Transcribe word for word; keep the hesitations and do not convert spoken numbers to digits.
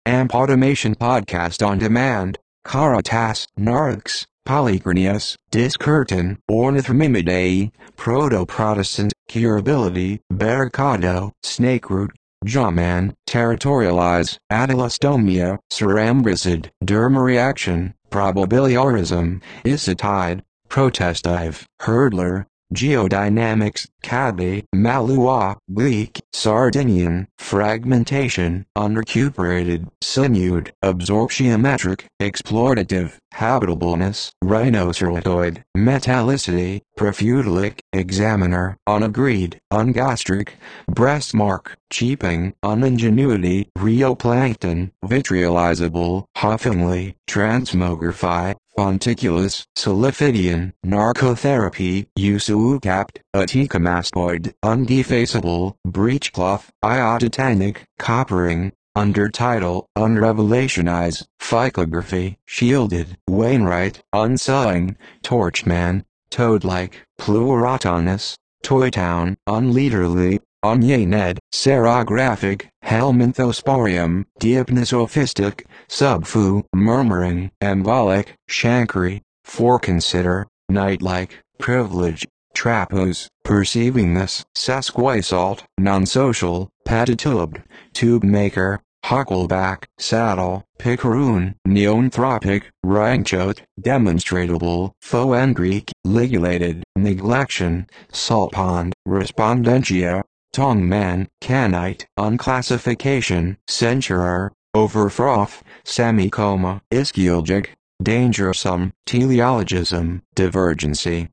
Amp Automation Podcast on Demand, Caritas, Narcs, Polycrinius, Discurton, Ornithomimidae, Proto-Protestant, Curability, Barricado, Snakeroot, Jawman, Territorialize, Adelostomia, Cerambricid, Derma Reaction, Probabiliorism, Isotide, Protestive, Hurdler, Geodynamics, Cadby, Malua, Bleak, Sardinian, Fragmentation, Unrecuperated, Sinewed, Absorptiometric, Explorative, Habitableness, Rhinoceratoid, Metallicity, Profutilic, Examiner, Unagreed, Ungastric, Breastmark, Cheaping, Uningenuity, Rheoplankton, Vitriolizable, Huffingly, Transmogrify, Fonticulus, Solifidian, Narcotherapy, Usucapt, Aticamastoid, Undefaceable, Breechcloth, Iodotanic, Coppering, Undertitle, Unrevelationize, Phycography, Shielded, Wainwright, Unsewing, Torchman, Toad-like, Pleurotonus, Toytown, Unleaderly, Unyaned, Serographic, Helminthosporium, Diapnosophistic, Subfu, Murmuring, Embolic, Shankry, Foreconsider, Night-like, Privilege, Trapose, Perceivingness, Sesquisalt, Nonsocial, Patitubed, Tube Maker, Huckleback, Saddle, Picaroon, Neonthropic, Ranchote, Demonstratable, Foengreek, Ligulated, Neglection, Saltpond, Respondentia, Tongman, Canite, Unclassification, Censurer, Overfroth, Semicoma, Ischiogic, Dangersome, Teleologism, Divergency,